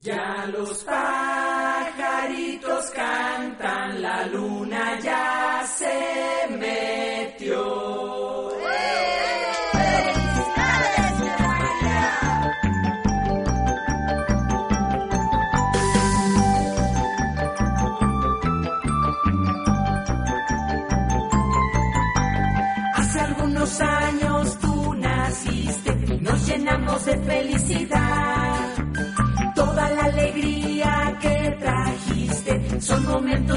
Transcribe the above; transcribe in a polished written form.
Ya los pajaritos cantan, la luna ya se metió. ¡Felicidades, María! Hace algunos años tú naciste, nos llenamos de felicidad. Toda la alegría que trajiste son momentos